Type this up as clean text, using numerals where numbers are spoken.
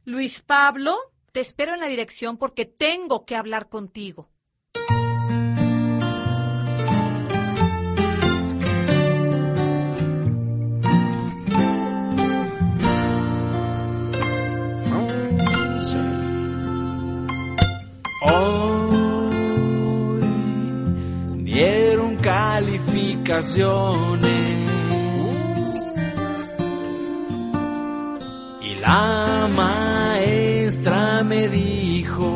Luis Pablo, te espero en la dirección porque tengo que hablar contigo. Hoy dieron calificaciones y la maestra me dijo: